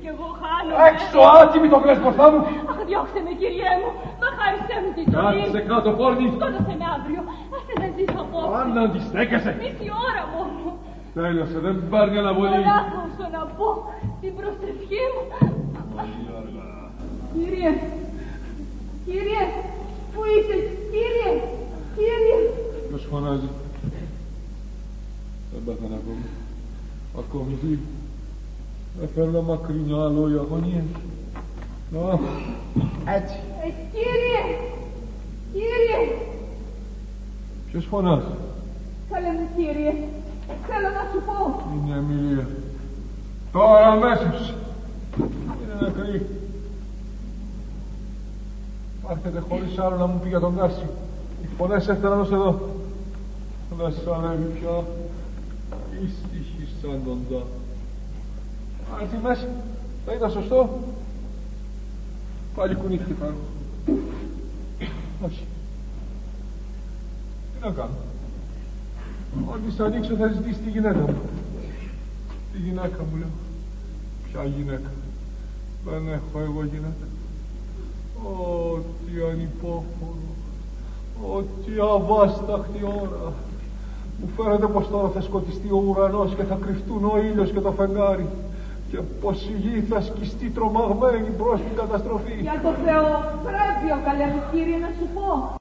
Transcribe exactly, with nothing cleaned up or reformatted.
κι εγώ χάνομαι. Έξω, άτιμη το κλαις μπροστά μου. Αχ, διώξτε με, κυριέ μου. Μα χάρισέ μου τη ζωή. Κάτσε κάτω, πόρνη. Σκότωσε με αύριο. Άσε να ζήσω απόψε. Αν αντιστέκεσαι. Μισή ώρα μόνο. Τέλειωσε, δεν παίρνει αναβολή. Πολλά θα να πω την προσευχή μου. Πολύ αργά. Κύριε, κύριε, πού είσαι, κύριε, κύριε. Ποιος φωνάζει. Δεν πέθανε ακόμη. Ακόμη ζει. Έφερνα μακρινιά άλλο η αγωνία. Να, έτσι. Ε, κύριε, κύριε. Ποιος φωνάζει. Καλέ μου, κύριε, θέλω να σου πω. Είναι Εμιλία. Τώρα αμέσως. Είναι νεκρή. Άρχεται χωρίς άλλο να μου πει για τον Κάσιο. Οι φωνές έφεραν ως εδώ. Δεν σ' ανέβει πια. Ήσυχη σαν τον Δά. Αν έρθει μέσα, θα ήταν σωστό. Πάλι κουνήθηκε πάνω. Όχι. Τι να κάνω. Όταν της ανοίξω θα ζητήσει τη γυναίκα μου. Τη γυναίκα μου λέω. Ποια γυναίκα. Δεν έχω εγώ γυναίκα. Ω, τι ανυπόφορο. Ω, τι αβάσταχτη ώρα. Μου φαίνεται πως τώρα θα σκοτιστεί ο ουρανός και θα κρυφτούν ο ήλιος και το φεγγάρι και πως η γη θα σκιστεί τρομαγμένη μπρος στην καταστροφή. Για το Θεό, πρέπει ο καλέ μου, κύριε, να σου πω.